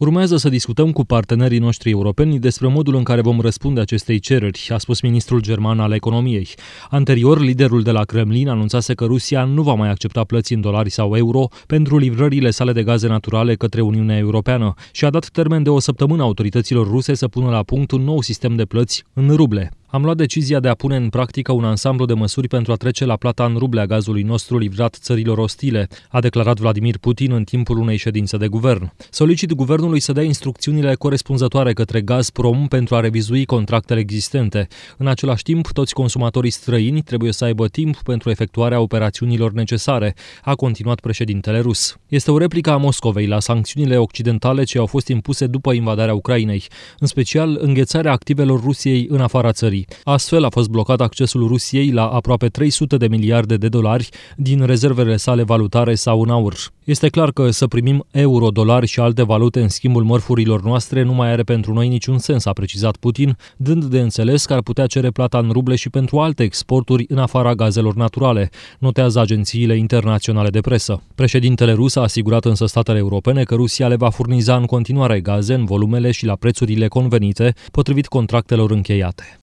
Urmează să discutăm cu partenerii noștri europeni despre modul în care vom răspunde acestei cereri, a spus ministrul german al economiei. Anterior, liderul de la Kremlin anunțase că Rusia nu va mai accepta plăți în dolari sau euro pentru livrările sale de gaze naturale către Uniunea Europeană și a dat termen de o săptămână autorităților ruse să pună la punct un nou sistem de plăți în ruble. Am luat decizia de a pune în practică un ansamblu de măsuri pentru a trece la plata în ruble a gazului nostru livrat țărilor ostile, a declarat Vladimir Putin în timpul unei ședințe de guvern. Solicit guvernului să dea instrucțiunile corespunzătoare către Gazprom pentru a revizui contractele existente. În același timp, toți consumatorii străini trebuie să aibă timp pentru efectuarea operațiunilor necesare, a continuat președintele rus. Este o replică a Moscovei la sancțiunile occidentale ce au fost impuse după invadarea Ucrainei, în special înghețarea activelor Rusiei în afara țării. Astfel a fost blocat accesul Rusiei la aproape 300 de miliarde de dolari din rezervele sale valutare sau în aur. Este clar că să primim euro, dolari și alte valute în schimbul mărfurilor noastre nu mai are pentru noi niciun sens, a precizat Putin, dând de înțeles că ar putea cere plata în ruble și pentru alte exporturi în afara gazelor naturale, notează agențiile internaționale de presă. Președintele rus a asigurat însă statele europene că Rusia le va furniza în continuare gaze în volumele și la prețurile convenite, potrivit contractelor încheiate.